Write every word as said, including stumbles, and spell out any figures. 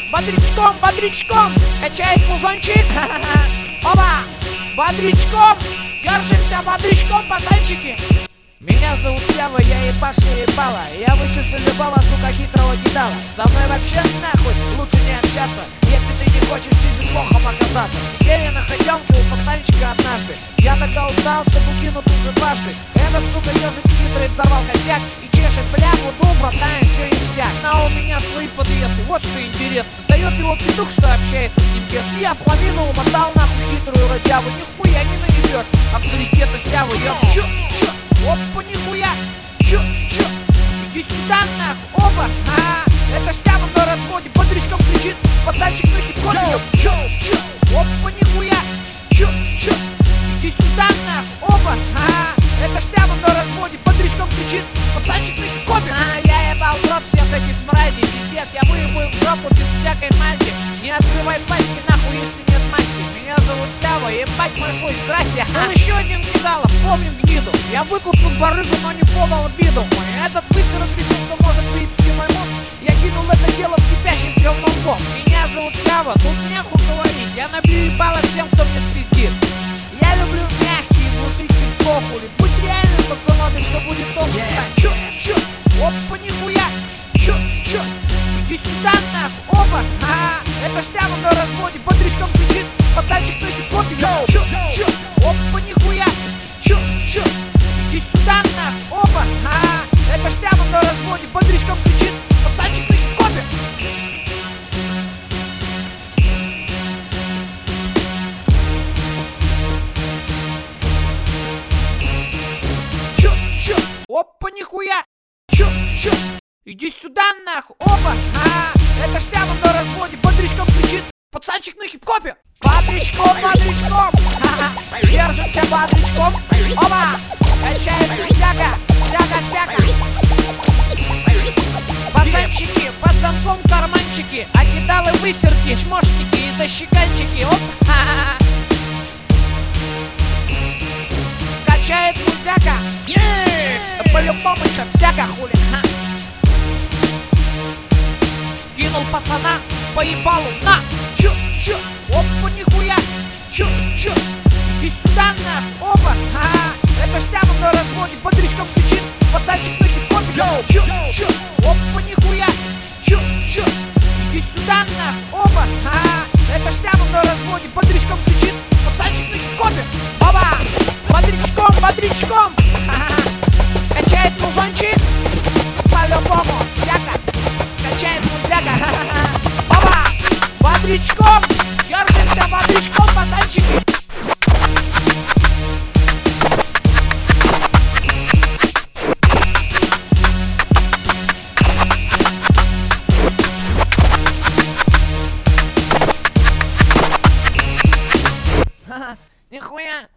Бодрячком, бодрячком, качает музончик. Оба, бодрячком, держимся бодрячком, пацанчики. Меня зовут Сява, я ебашу ебала. Я вычислю любого, сука, хитрого кидала. Со мной вообще нахуй лучше не общаться, если ты не хочешь чужим плохом оказаться. Сидели на ходенке у пацанчика однажды. Я тогда устал, что укинут уже дважды. Этот, сука, ежик хитрый взорвал косяк и чешет пляму, ну, братан, все ништяк. Но у меня свои подъезды, вот что интересно. Сдает его петух, что общается с ним без. Я в половину умотал нахуй хитрую разяву. Нихуя не наебешь авторитета Сявы. Я чё, чё? Опа, нихуя! Чё, чё? Иди сюда, нахуй, оба! А, это Сява на разводе, бодрячком кричит, пацанчик на хип-хопе. Чё, чё? Опа, нихуя! Чё, чё? Иди сюда, нахуй, оба! А, это Сява на разводе, бодрячком кричит, пацанчик на хип-хопе. А, я ебал в рот всех этих мразей, пиздец, я выебаю в жопу без всякой мази. Не открывай паски, нахуй, если нет масти. Меня зовут Сява, ебать мой хуй, здрасте. Он еще один кидала, помним гниду. Я выкупил барыгу, но не подал виду. Этот высерок решил, что может выебать мой мозг. Я кинул это дело в кипящий с говном бог. Меня зовут Сява, тут нехуй говорить. Я набью ебало всем, кто мне спиздит. Я люблю мягкие, глушитель похули. Будь реальным пацаном, и все будет толку. Чё, чё, опа, нихуя. Чё, чё, иди сюда, нахуй, оба. А, это Сява на разводе, бодрячком кричит, пацанчик на хип-хопе. Чё, чё, опа, нихуя. Чё, чё, иди сюда, нахуй, оба. А, это Сява на разводе, бодрячком кричит, пацанчик на хип-хопе. Чё, чё, опа, нихуя. Чё, чё, иди сюда, нахуй, оба. А, это Сява на разводе, бодрячком кричит, пацанчик на хип-хопе. Бодрячком, бодрячком, ха-ха, держимся бодрячком, оба, качается всяко, всяко, всяко. Пацанчики, под замком карманчики, окидалы высерки, чмошники и защеканчики, оп, ха-ха. Качает музяка, по-любому еще всяко хули, ха. Кинул пацана по ебалу, на! Чё, чё, опа, нихуя! Чё, чё, иди сюда, нахуй, оба! А, это Сява на разводе, бодрячком кричит, пацанчик на хип-хопе. Чё, чё, опа, нихуя! Чё, чё, иди сюда, нахуй, оба! А, это Сява на разводе, бодрячком кричит, пацанчик на хип-хопе. Оба! Бодрячком, бодрячком! Качает музончик, по-любому, всяко! Качает музяка, оба, бодрячком, держимся бодрячком, пацанчики. Ха-ха, нихуя.